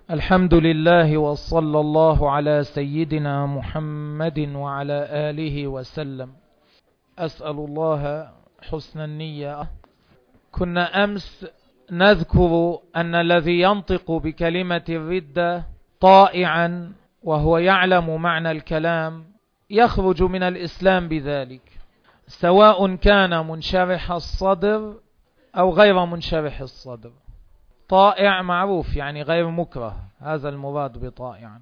الحمد لله وصلى الله على سيدنا محمد وعلى آله وسلم. أسأل الله حسن النية. كنا أمس نذكر أن الذي ينطق بكلمة الردة طائعا وهو يعلم معنى الكلام يخرج من الإسلام بذلك، سواء كان منشرح الصدر أو غير منشرح الصدر. طائع معروف يعني غير مكره، هذا المراد بطائعا.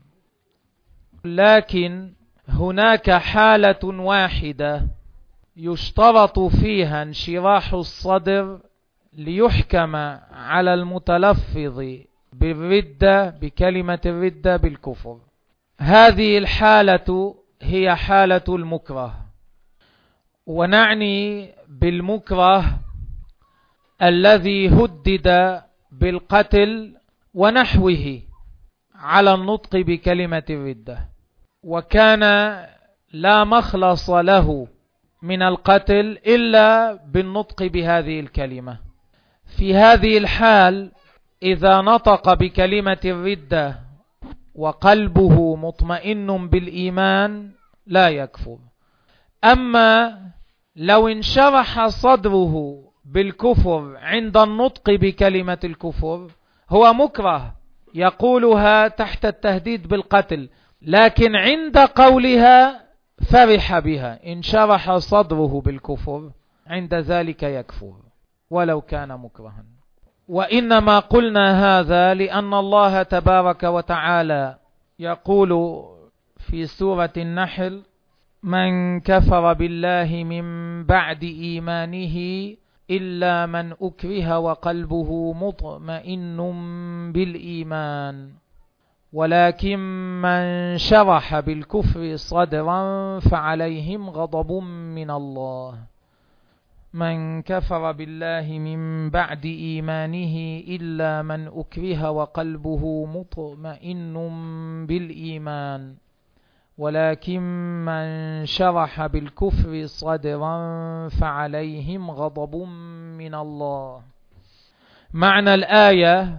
لكن هناك حالة واحدة يشترط فيها انشراح الصدر ليحكم على المتلفظ بالردة بكلمة الردة بالكفر. هذه الحالة هي حالة المكره، ونعني بالمكره الذي هدد بالقتل ونحوه على النطق بكلمة الردة، وكان لا مخلص له من القتل إلا بالنطق بهذه الكلمة. في هذه الحال إذا نطق بكلمة الردة وقلبه مطمئن بالإيمان لا يكفر. أما لو انشرح صدره بالكفر عند النطق بكلمة الكفر هو مكره يقولها تحت التهديد بالقتل، لكن عند قولها فرح بها، انشرح صدره بالكفر عند ذلك يكفر ولو كان مكرها. وإنما قلنا هذا لأن الله تبارك وتعالى يقول في سورة النحل: من كفر بالله من بعد إيمانه إلا من أكره وقلبه مطمئن بالإيمان ولكن من شرح بالكفر صدرا فعليهم غضب من الله. من كفر بالله من بعد إيمانه إلا من أكره وقلبه مطمئن بالإيمان ولكن من شرح بالكفر صدرا فعليهم غضب من الله. معنى الآية: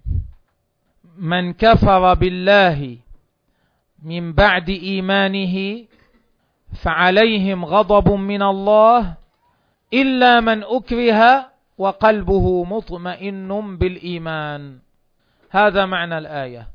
من كفر بالله من بعد إيمانه فعليهم غضب من الله إلا من أكره وقلبه مطمئن بالإيمان. هذا معنى الآية،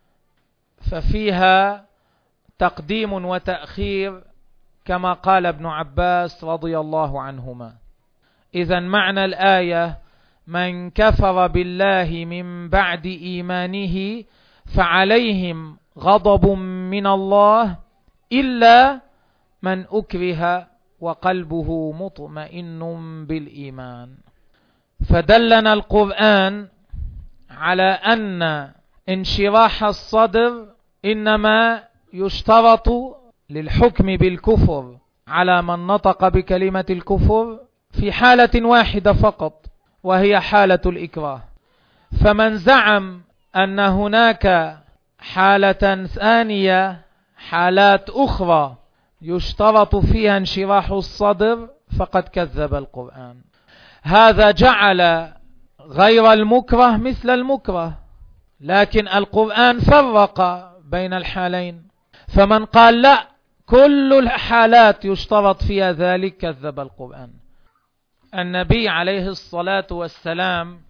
ففيها تقديم وتأخير كما قال ابن عباس رضي الله عنهما. إذن معنى الآية: من كفر بالله من بعد إيمانه فعليهم غضب من الله إلا من أكره وقلبه مطمئن بالإيمان. فدلنا القرآن على أن انشراح الصدر إنما يشترط للحكم بالكفر على من نطق بكلمة الكفر في حالة واحدة فقط، وهي حالة الإكراه. فمن زعم أن هناك حالة ثانية، حالات أخرى يشترط فيها انشراح الصدر، فقد كذب القرآن. هذا جعل غير المكره مثل المكره، لكن القرآن فرق بين الحالين. فمن قال لا، كل الحالات يشترط فيها ذلك، كذب القرآن. النبي عليه الصلاة والسلام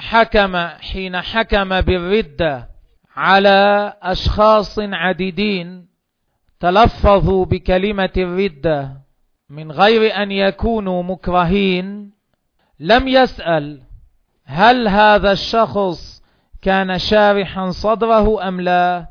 حين حكم بالردة على أشخاص عديدين تلفظوا بكلمة الردة من غير أن يكونوا مكرهين، لم يسأل هل هذا الشخص كان شارحا صدره أم لا.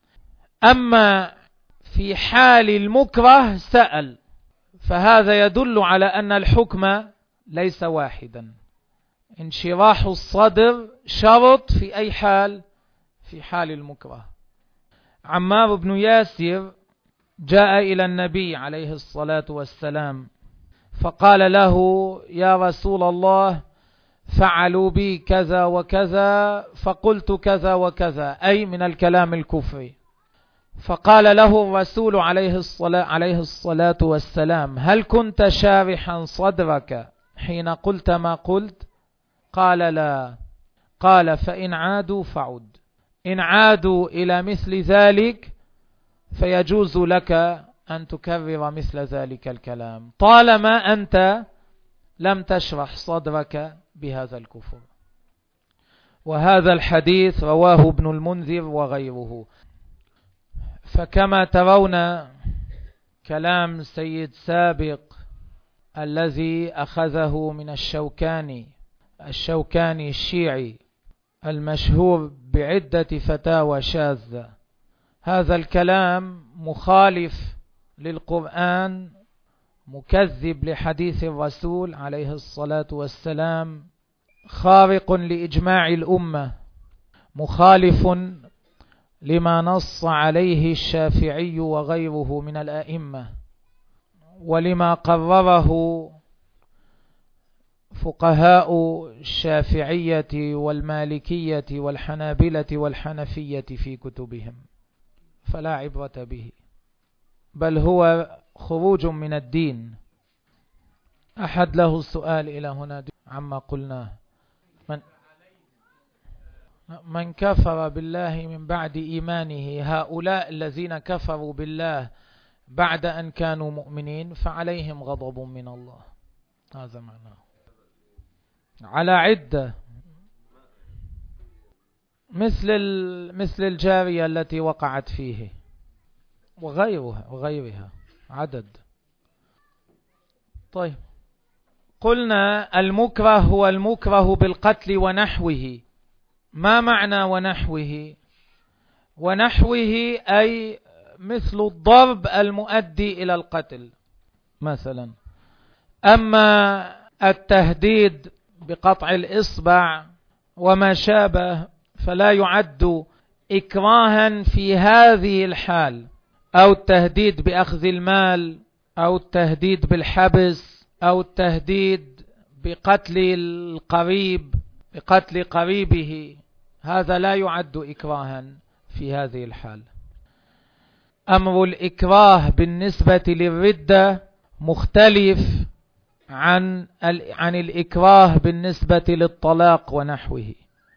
أما في حال المكره سأل، فهذا يدل على أن الحكم ليس واحدا. انشراح الصدر شرط في أي حال؟ في حال المكره. عمار بن ياسر جاء إلى النبي عليه الصلاة والسلام فقال له: يا رسول الله، فعلوا بي كذا وكذا فقلت كذا وكذا، أي من الكلام الكفري. فقال له الرسول عليه الصلاة والسلام: هل كنت شارحا صدرك حين قلت ما قلت؟ قال: لا. قال: فإن عادوا فعد. إن عادوا إلى مثل ذلك فيجوز لك أن تكرر مثل ذلك الكلام طالما أنت لم تشرح صدرك بهذا الكفر. وهذا الحديث رواه ابن المنذر وغيره. فكما ترون كلام سيد سابق الذي أخذه من الشوكاني الشيعي المشهور بعدة فتاوى شاذة، هذا الكلام مخالف للقرآن، مكذب لحديث الرسول عليه الصلاة والسلام، خارق لإجماع الأمة، مخالف لما نص عليه الشافعي وغيره من الأئمة، ولما قرره فقهاء الشافعية والمالكية والحنابلة والحنفية في كتبهم، فلا عبرة به، بل هو خروج من الدين. أحد له سؤال إلى هنا عما قلناه؟ من كفر بالله من بعد إيمانه، هؤلاء الذين كفروا بالله بعد أن كانوا مؤمنين فعليهم غضب من الله، هذا معناه، على عدة، مثل الجارية التي وقعت فيه وغيرها عدد. طيب، قلنا المكره هو المكره بالقتل ونحوه. ما معنى ونحوه؟ ونحوه أي مثل الضرب المؤدي إلى القتل مثلا. أما التهديد بقطع الإصبع وما شابه فلا يعد إكراها في هذه الحال، أو التهديد بأخذ المال، أو التهديد بالحبس، أو التهديد بقتل القريب، بقتل قريبه، هذا لا يعد إكراها في هذه الحال. أمر الإكراه بالنسبة للردة مختلف عن الإكراه بالنسبة للطلاق ونحوه.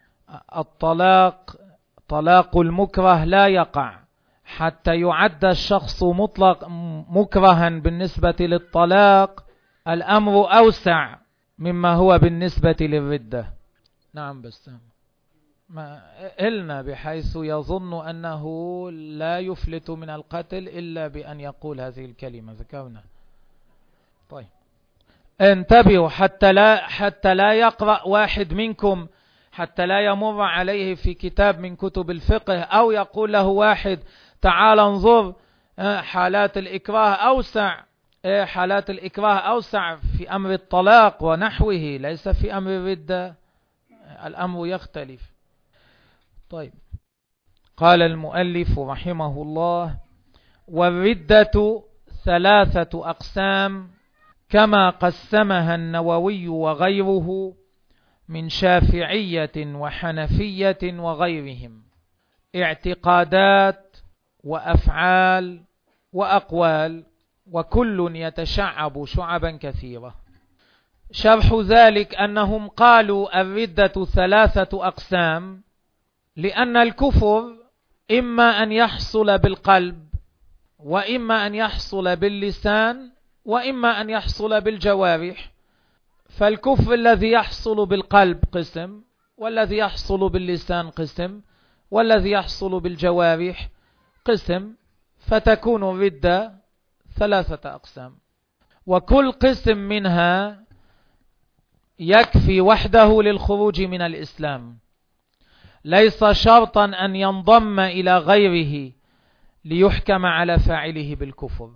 طلاق المكره لا يقع حتى يعد الشخص مطلق مكرها. بالنسبة للطلاق الأمر أوسع مما هو بالنسبة للردة. نعم، بس ما إلنا بحيث يظن أنه لا يفلت من القتل إلا بأن يقول هذه الكلمة، ذكرنا. طيب، انتبهوا حتى لا يقرأ واحد منكم، حتى لا يمر عليه في كتاب من كتب الفقه أو يقول له واحد تعال انظر حالات الإكراه أوسع، حالات الإكراه أوسع في أمر الطلاق ونحوه، ليس في أمر الردة، الأمر يختلف. طيب، قال المؤلف رحمه الله: والردة 3 أقسام كما قسمها النووي وغيره من شافعية وحنفية وغيرهم: اعتقادات وأفعال وأقوال، وكل يتشعب شعبا كثيرة. شرح ذلك أنهم قالوا الردة 3 أقسام، لأن الكفر إما أن يحصل بالقلب، وإما أن يحصل باللسان، وإما أن يحصل بالجوارح. فالكفر الذي يحصل بالقلب قسم، والذي يحصل باللسان قسم، والذي يحصل بالجوارح قسم، فتكون الردة 3 أقسام، وكل قسم منها يكفي وحده للخروج من الإسلام، ليس شرطا أن ينضم إلى غيره ليحكم على فاعله بالكفر.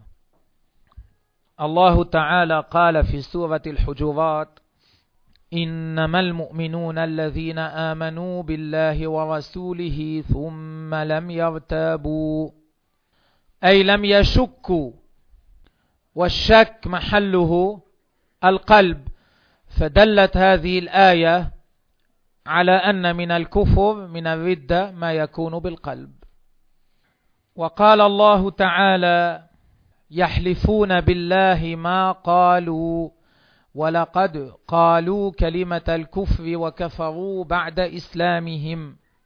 الله تعالى قال في سورة الحجرات: إنما المؤمنون الذين آمنوا بالله ورسوله ثم لم يرتابوا، أي لم يشكوا، والشك محله القلب. فدلت هذه الآية على أن من الكفر، من الردة، ما يكون بالقلب. وقال الله تعالى: يحلفون بالله ما قالوا ولقد قالوا كلمة الكفر وكفروا بعد إسلامهم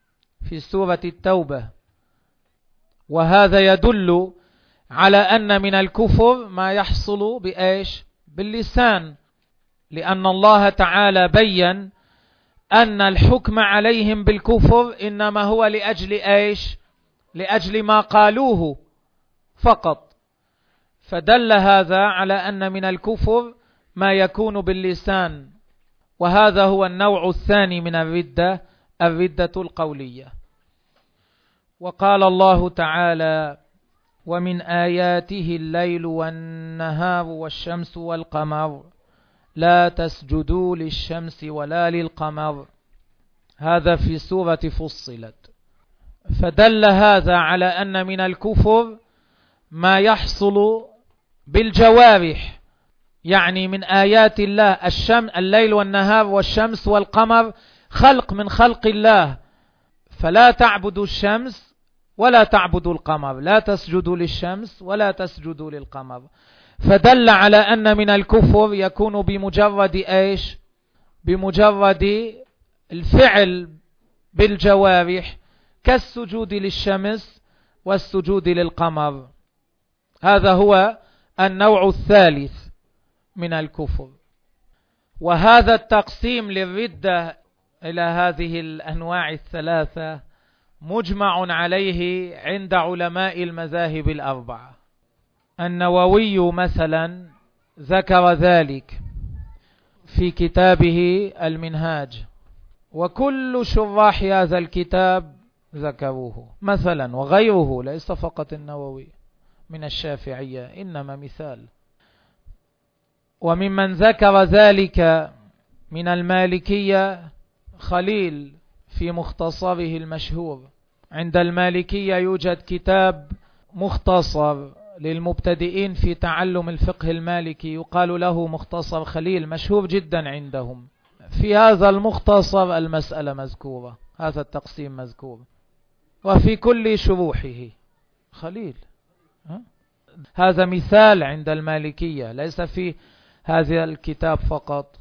في سورة التوبة. وهذا يدل على أن من الكفر ما يحصل بإيش؟ باللسان، لأن الله تعالى بيّن أن الحكم عليهم بالكفر إنما هو لأجل إيش؟ لأجل ما قالوه فقط. فدل هذا على أن من الكفر ما يكون باللسان، وهذا هو النوع الثاني من الردة، الردة القولية. وقال الله تعالى: ومن آياته الليل والنهار والشمس والقمر لا تسجدوا للشمس ولا للقمر. هذا في سورة فصلت. فدل هذا على أن من الكفر ما يحصل بالجوارح، يعني من آيات الله الليل والنهار والشمس والقمر خلق من خلق الله، فلا تعبدوا الشمس ولا تعبدوا القمر، لا تسجدوا للشمس ولا تسجدوا للقمر. فدل على أن من الكفر يكون بمجرد إيش؟ بمجرد الفعل بالجوارح، كالسجود للشمس والسجود للقمر. هذا هو النوع الثالث من الكفر. وهذا التقسيم للردة إلى هذه الأنواع الثلاثة مجمع عليه عند علماء المذاهب الأربعة. النووي مثلا ذكر ذلك في كتابه المنهاج، وكل شراح هذا الكتاب ذكروه مثلا، وغيره، ليس فقط النووي من الشافعية، إنما مثال. وممن ذكر ذلك من المالكية خليل في مختصره المشهور. عند المالكية يوجد كتاب مختصر للمبتدئين في تعلم الفقه المالكي يقال له مختصر خليل، مشهور جدا عندهم. في هذا المختصر المسألة مذكورة، هذا التقسيم مذكور، وفي كل شروحه خليل. هذا مثال عند المالكية، ليس في هذا الكتاب فقط.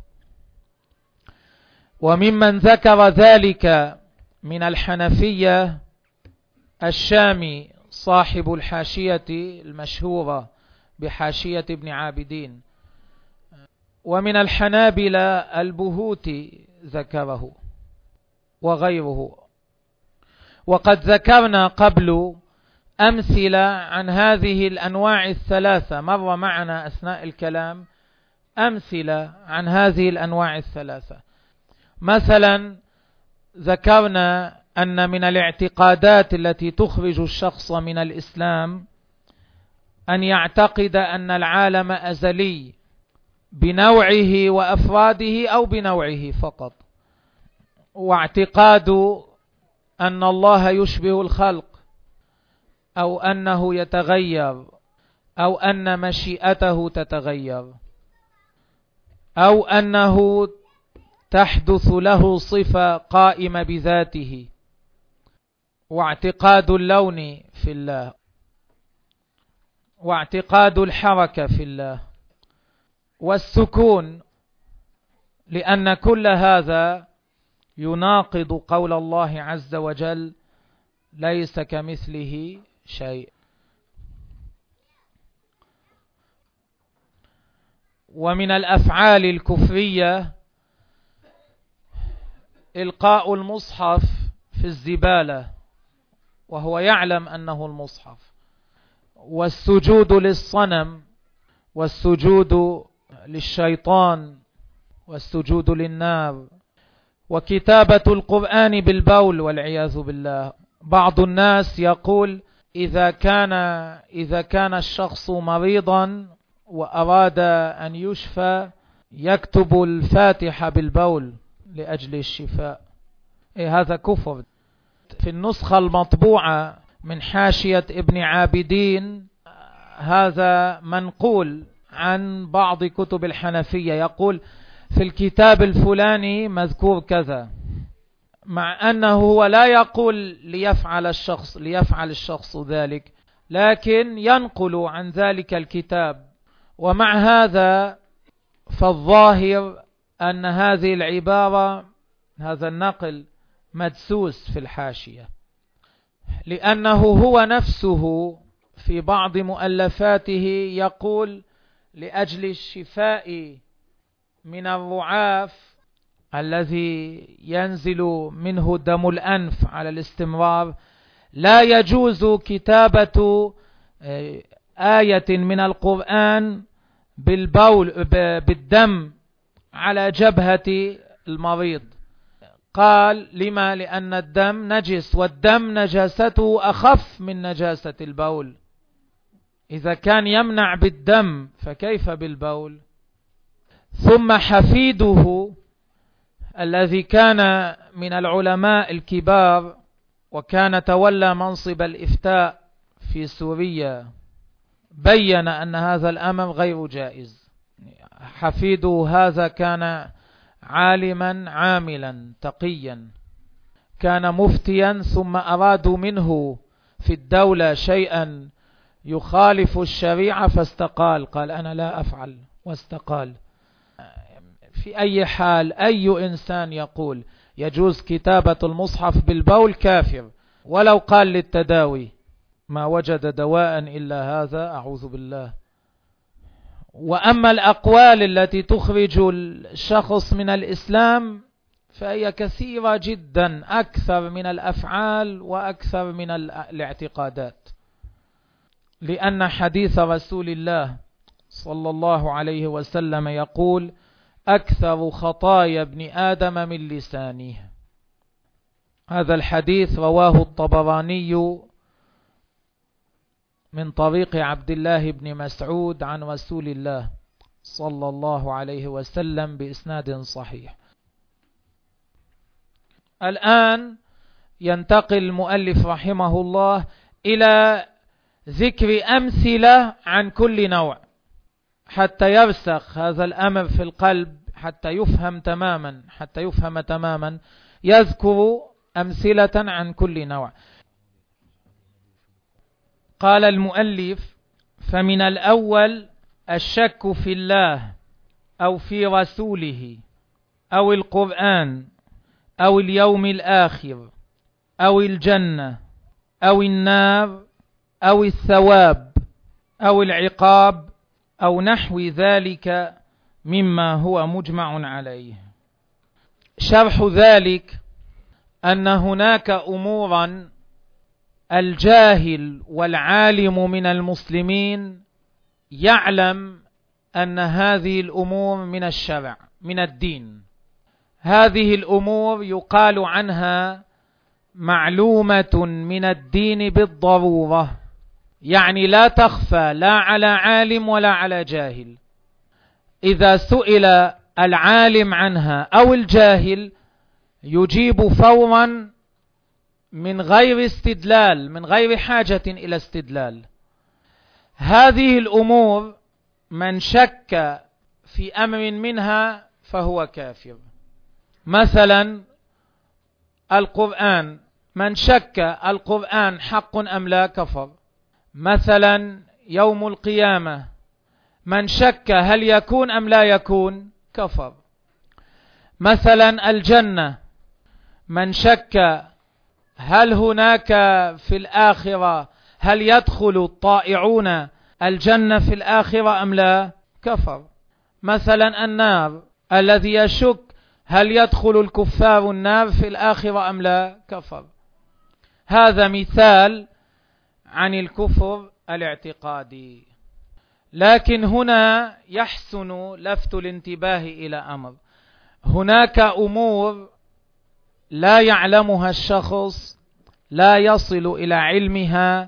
وممن ذكر ذلك من الحنفية الشامي صاحب الحاشية المشهورة بحاشية ابن عابدين. ومن الحنابلة البهوتي ذكره وغيره. وقد ذكرنا قبل أمثلة عن هذه الأنواع الثلاثة، مر معنا أثناء الكلام أمثلة عن هذه الأنواع الثلاثة. مثلا ذكرنا أن من الاعتقادات التي تخرج الشخص من الإسلام أن يعتقد أن العالم أزلي بنوعه وأفراده أو بنوعه فقط، واعتقاد أن الله يشبه الخلق، أو أنه يتغير، أو أن مشيئته تتغير، أو أنه تحدث له صفة قائمة بذاته، واعتقاد اللون في الله، واعتقاد الحركة في الله، والسكون، لأن كل هذا يناقض قول الله عز وجل: ليس كمثله شيء. ومن الأفعال الكفرية إلقاء المصحف في الزبالة وهو يعلم أنه المصحف، والسجود للصنم، والسجود للشيطان، والسجود للنار، وكتابة القرآن بالبول والعياذ بالله. بعض الناس يقول إذا كان الشخص مريضا وأراد أن يشفى يكتب الفاتحة بالبول لأجل الشفاء. هذا كفر. في النسخة المطبوعة من حاشية ابن عابدين هذا منقول عن بعض كتب الحنفية، يقول في الكتاب الفلاني مذكور كذا، مع أنه هو لا يقول ليفعل الشخص ذلك، لكن ينقل عن ذلك الكتاب. ومع هذا فالظاهر أن هذه العبارة، هذا النقل مدسوس في الحاشية، لأنه هو نفسه في بعض مؤلفاته يقول لأجل الشفاء من الرعاف الذي ينزل منه دم الأنف على الاستمرار لا يجوز كتابة آية من القرآن بالدم على جبهة المريض. قال لما؟ لأن الدم نجس، والدم نجاسته أخف من نجاسة البول. إذا كان يمنع بالدم فكيف بالبول؟ ثم حفيده الذي كان من العلماء الكبار وكان تولى منصب الإفتاء في سوريا بين أن هذا الأمر غير جائز. حفيده هذا كان عالما عاملا تقيا، كان مفتيا، ثم أرادوا منه في الدولة شيئا يخالف الشريعة فاستقال، قال أنا لا أفعل واستقال. في أي حال أي إنسان يقول يجوز كتابة المصحف بالبول كافر، ولو قال للتداوي ما وجد دواء إلا هذا، أعوذ بالله. وأما الأقوال التي تخرج الشخص من الإسلام فهي كثيرة جدا، أكثر من الأفعال وأكثر من الاعتقادات، لأن حديث رسول الله صلى الله عليه وسلم يقول أكثر خطايا ابن آدم من لسانه. هذا الحديث رواه الطبراني من طريق عبد الله بن مسعود عن رسول الله صلى الله عليه وسلم بإسناد صحيح. الآن ينتقل المؤلف رحمه الله إلى ذكر أمثلة عن كل نوع حتى يرسخ هذا الأمر في القلب، حتى يفهم تماما، يذكر أمثلة عن كل نوع. قال المؤلف فمن الأول الشك في الله أو في رسوله أو القرآن أو اليوم الآخر أو الجنة أو النار أو الثواب أو العقاب أو نحو ذلك مما هو مجمع عليه. شرح ذلك أن هناك أمورا الجاهل والعالم من المسلمين يعلم أن هذه الأمور من الشرع من الدين. هذه الأمور يقال عنها معلومة من الدين بالضرورة، يعني لا تخفى لا على عالم ولا على جاهل. إذا سئل العالم عنها أو الجاهل يجيب فورا من غير استدلال، من غير حاجة إلى استدلال. هذه الأمور من شك في أمر منها فهو كافر. مثلا القرآن، من شك القرآن حق أم لا كفر. مثلا يوم القيامة، من شك هل يكون أم لا يكون كفر. مثلا الجنة، من شك هل هناك في الآخرة، هل يدخل الطائعون الجنة في الآخرة أم لا كفر. مثلا النار، الذي يشك هل يدخل الكفار النار في الآخرة أم لا كفر. هذا مثال عن الكفر الاعتقادي. لكن هنا يحسن لفت الانتباه إلى أمر، هناك أمور لا يعلمها الشخص، لا يصل إلى علمها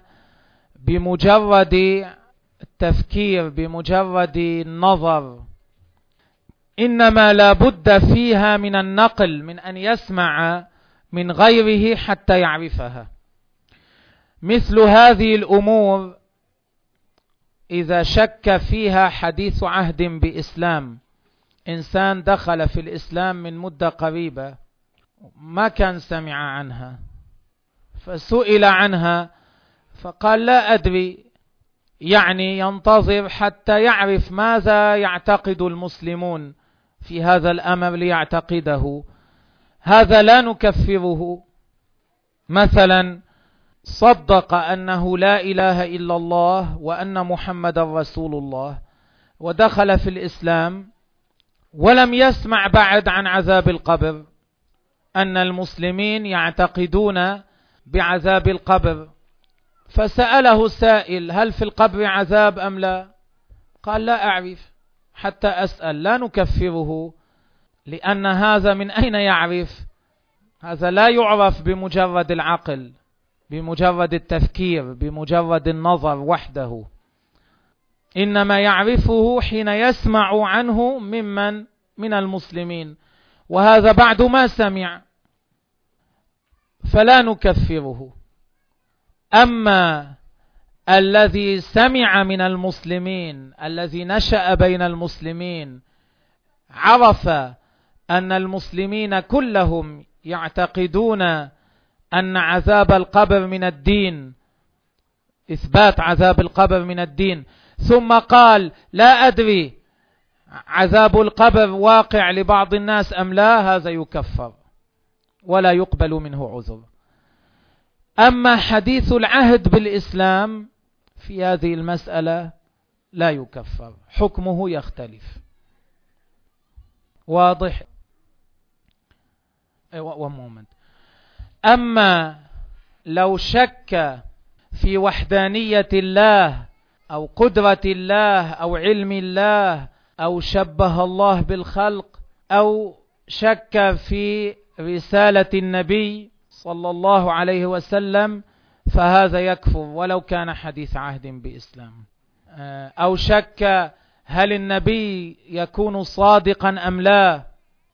بمجرد التفكير، بمجرد النظر، إنما لا بد فيها من النقل، من أن يسمع من غيره حتى يعرفها. مثل هذه الأمور إذا شك فيها حديث عهد بإسلام، إنسان دخل في الإسلام من مدة قريبة ما كان سمع عنها، فسئل عنها فقال لا أدري، يعني ينتظر حتى يعرف ماذا يعتقد المسلمون في هذا الأمر ليعتقده. هذا لا نكفره. مثلا صدق أنه لا إله إلا الله وأن محمد رسول الله ودخل في الإسلام ولم يسمع بعد عن عذاب القبر، أن المسلمين يعتقدون بعذاب القبر، فسأله سائل: هل في القبر عذاب أم لا؟ قال: لا أعرف حتى أسأل. لا نكفره، لأن هذا من أين يعرف؟ هذا لا يعرف بمجرد العقل، بمجرد التفكير، بمجرد النظر وحده، إنما يعرفه حين يسمع عنه من المسلمين، وهذا بعد ما سمع، فلا نكفره. أما الذي سمع من المسلمين، الذي نشأ بين المسلمين، عرف أن المسلمين كلهم يعتقدون أن عذاب القبر من الدين، إثبات عذاب القبر من الدين، ثم قال: لا أدري عذاب القبر واقع لبعض الناس أم لا، هذا يكفر ولا يقبل منه عذر. أما حديث العهد بالإسلام في هذه المسألة لا يكفر، حكمه يختلف. واضح؟ أما لو شك في وحدانية الله أو قدرة الله أو علم الله أو شبه الله بالخلق أو شك في رسالة النبي صلى الله عليه وسلم، فهذا يكفر ولو كان حديث عهد بإسلام. أو شك هل النبي يكون صادقا أم لا،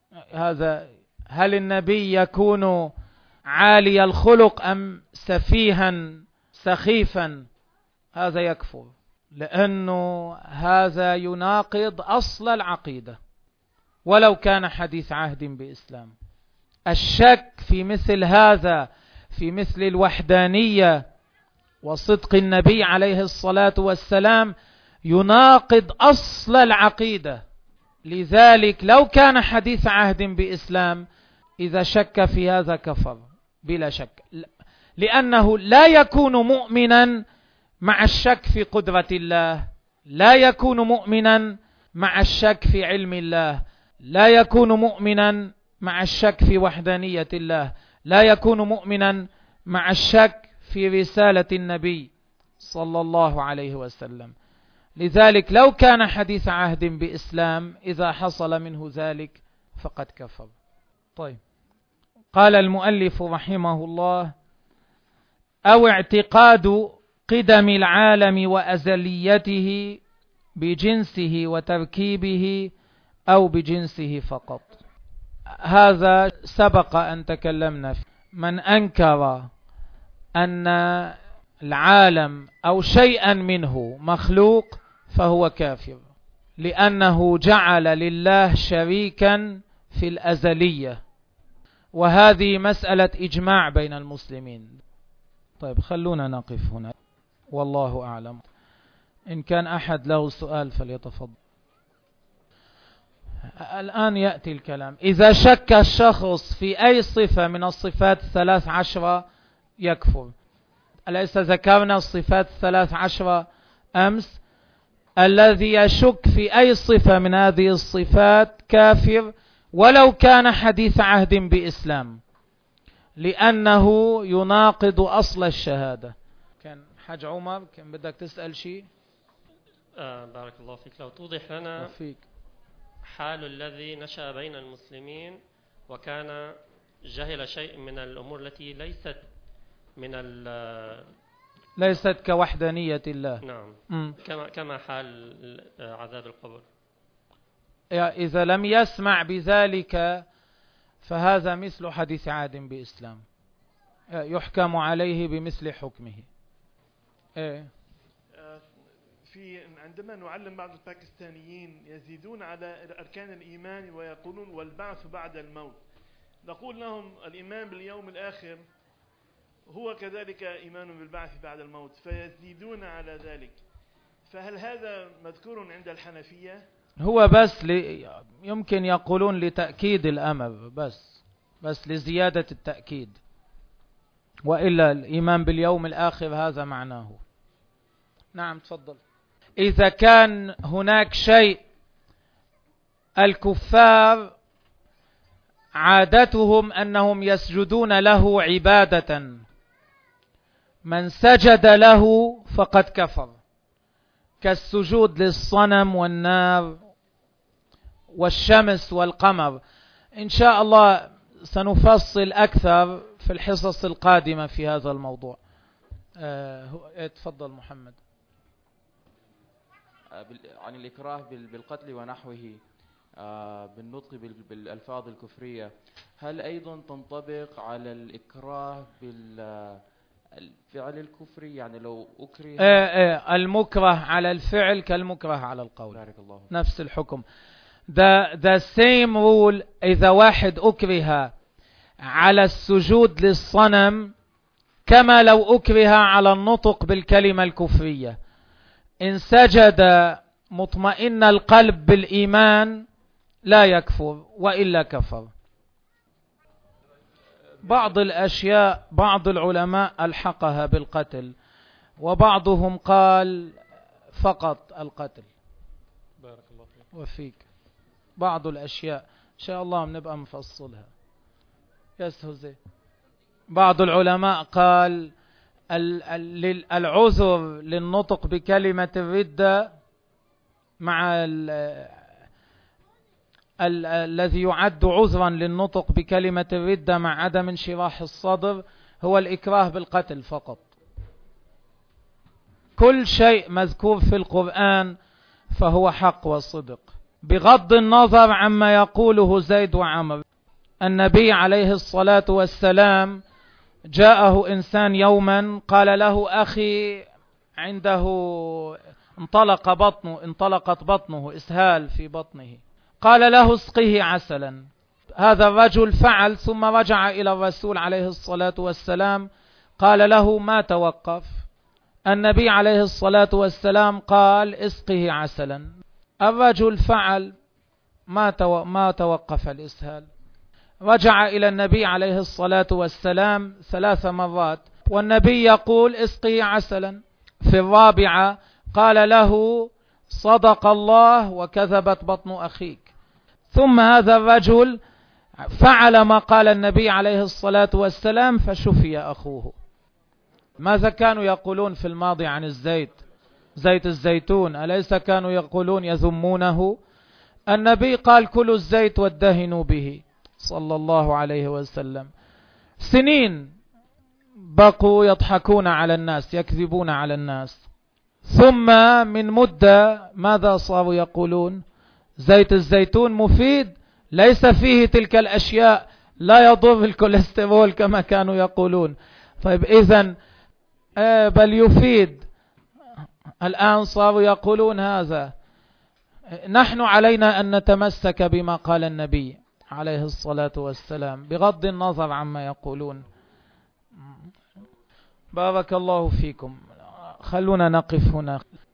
هل النبي يكون عالي الخلق أم سفيها سخيفا، هذا يكفر، لأنه هذا يناقض أصل العقيدة ولو كان حديث عهد بإسلام. الشك في مثل هذا، في مثل الوحدانية وصدق النبي عليه الصلاة والسلام، يناقض أصل العقيدة. لذلك لو كان حديث عهد بإسلام، إذا شك في هذا كفر بلا شك، لأنه لا يكون مؤمنا مع الشك في قدرة الله، لا يكون مؤمنا مع الشك في علم الله، لا يكون مؤمنا مع الشك في وحدانية الله، لا يكون مؤمنا مع الشك في رسالة النبي صلى الله عليه وسلم. لذلك لو كان حديث عهد بإسلام، إذا حصل منه ذلك فقد كفر. طيب، قال المؤلف رحمه الله: أو اعتقاد قدم العالم وأزليته بجنسه وتركيبه أو بجنسه فقط. هذا سبق أن تكلمنا فيه. من أنكر أن العالم أو شيئا منه مخلوق فهو كافر، لأنه جعل لله شريكا في الأزلية، وهذه مسألة إجماع بين المسلمين. طيب، خلونا نقف هنا، والله أعلم. إن كان أحد له سؤال فليتفضل. الآن يأتي الكلام. إذا شك الشخص في أي صفة من الصفات 13 يكفر. أليس ذكرنا الصفات 13 أمس؟ الذي يشك في أي صفة من هذه الصفات كافر ولو كان حديث عهد بإسلام، لأنه يناقض أصل الشهادة. كان حاج عمر كان بدك تسأل شيء؟ بارك الله فيك، لو توضح لنا فيك حال الذي نشأ بين المسلمين وكان جهل شيء من الأمور التي ليست كوحدانية الله. نعم. كما حال عذاب القبر. إذا لم يسمع بذلك فهذا مثل حديث عهد بإسلام، يحكم عليه بمثل حكمه. عندما نعلم بعض الباكستانيين يزيدون على أركان الإيمان ويقولون والبعث بعد الموت، نقول لهم الإيمان باليوم الآخر هو كذلك إيمان بالبعث بعد الموت، فيزيدون على ذلك. فهل هذا مذكور عند الحنفية؟ هو بس يمكن يقولون لتأكيد الأمر بس، بس لزيادة التأكيد، وإلا الإيمان باليوم الآخر هذا معناه. نعم تفضل. إذا كان هناك شيء الكفار عادتهم أنهم يسجدون له عبادة، من سجد له فقد كفر، كالسجود للصنم والنار والشمس والقمر. إن شاء الله سنفصل أكثر في الحصص القادمة في هذا الموضوع. تفضل محمد. عن الإكراه بالقتل ونحوه بالنطق بالألفاظ الكفرية، هل أيضا تنطبق على الإكراه بالفعل الكفري؟ يعني لو أكره المكره على الفعل كالمكره على القول، بارك الله. نفس الحكم. The same rule. إذا واحد أكره على السجود للصنم كما لو أكره على النطق بالكلمة الكفرية، إن سجد مطمئن القلب بالإيمان لا يكفر، وإلا كفر. بعض الأشياء بعض العلماء ألحقها بالقتل، وبعضهم قال فقط القتل. بارك الله فيك. وفيك. بعض الأشياء إن شاء الله نبقى مفصلها. يسهزي. بعض العلماء قال العذر للنطق بكلمة الردة مع الذي يعد عذرا للنطق بكلمة الردة مع عدم انشراح الصدر هو الإكراه بالقتل فقط. كل شيء مذكور في القرآن فهو حق وصدق، بغض النظر عما يقوله زيد وعمر. النبي عليه الصلاة والسلام جاءه إنسان يوما قال له أخي عنده انطلقت بطنه، إسهال في بطنه، قال له اسقه عسلا. هذا الرجل فعل، ثم رجع إلى الرسول عليه الصلاة والسلام قال له ما توقف. النبي عليه الصلاة والسلام قال اسقه عسلا. الرجل فعل ما توقف الإسهال. رجع إلى النبي عليه الصلاة والسلام 3 مرات والنبي يقول اسقه عسلا. في الرابعة قال له صدق الله وكذبت بطن أخيك. ثم هذا الرجل فعل ما قال النبي عليه الصلاة والسلام فشفي أخوه. ماذا كانوا يقولون في الماضي عن زيت الزيتون؟ أليس كانوا يقولون يذمونه؟ النبي قال كلوا الزيت وادهنوا به صلى الله عليه وسلم. سنين بقوا يضحكون على الناس، يكذبون على الناس، ثم من مدة ماذا صاروا يقولون؟ زيت الزيتون مفيد، ليس فيه تلك الأشياء، لا يضر الكوليسترول كما كانوا يقولون. طيب إذن بل يفيد. الآن صاروا يقولون هذا. نحن علينا أن نتمسك بما قال النبي عليه الصلاة والسلام بغض النظر عما يقولون. بارك الله فيكم. خلونا نقف هنا.